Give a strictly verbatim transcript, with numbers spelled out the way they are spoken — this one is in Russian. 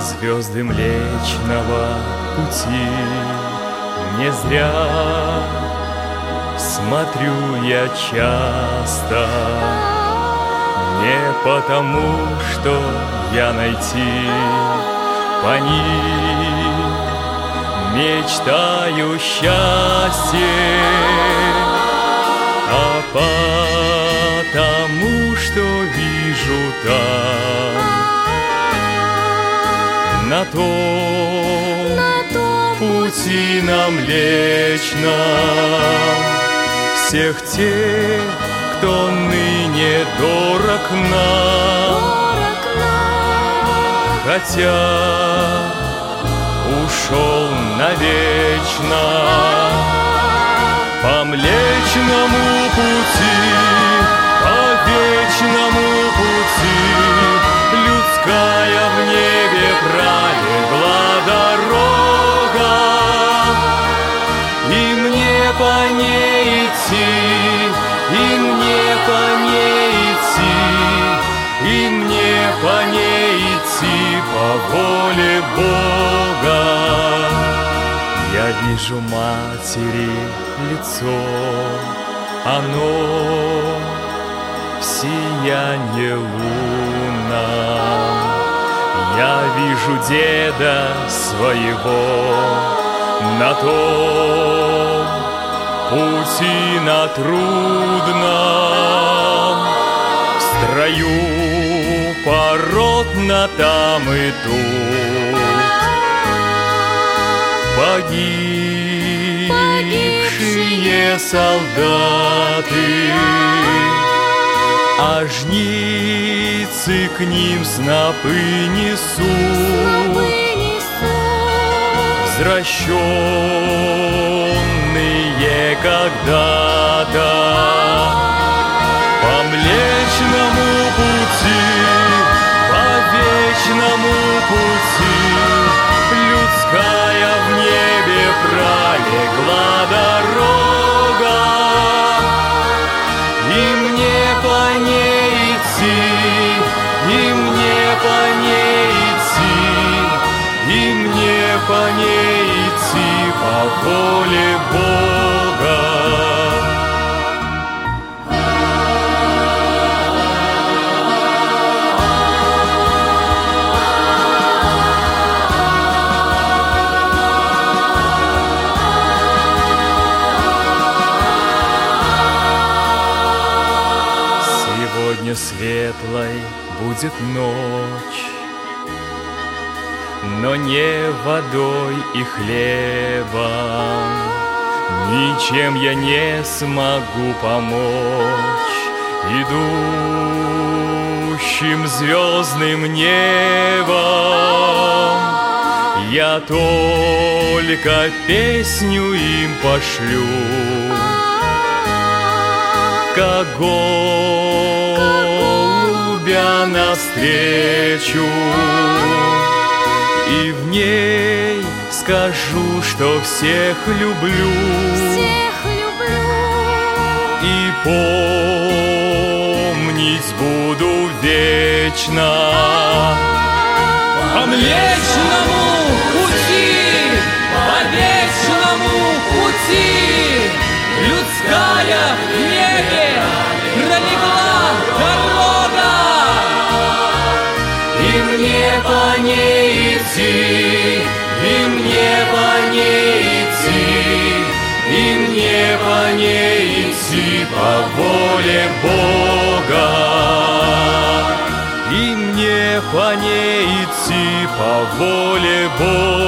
звезды Млечного Пути не зря смотрю я часто, не потому, что я найти по ним мечтаю счастье, а потому, что вижу там, на том, на том пути на Млечном, всех тех, кто ныне дорог нам, дорог нам, хотя ушел навечно. По Млечному пути, по вечному пути, людская в небе пролегла дорога, и мне по ней идти, и мне по ней идти, и мне по ней идти по воле Бога. Я вижу матери лицо, оно в сиянье лунном. Я вижу деда своего на том пути на трудном, в строю поротно там и тут. Погибшие солдаты, а жницы к ним снопы несут, возвращенные когда-то. По Млечному пути, по вечному пути, людская в небе пролегла дорога, и мне по ней идти, и мне по ней идти, и мне по ней идти по воле Бога. Сегодня светлой будет ночь, но не водой и хлебом, ничем я не смогу помочь идущим звездным небом. Я только песню им пошлю, как голубя навстречу, и в ней скажу, что всех люблю, всех люблю, и помнить буду вечно. По Млечному пути, по вечному пути, людская в небе пролегла дорога, и мне по ней идти, и мне по ней идти, и мне по ней идти по воле Бога, и мне по ней идти по воле Бога.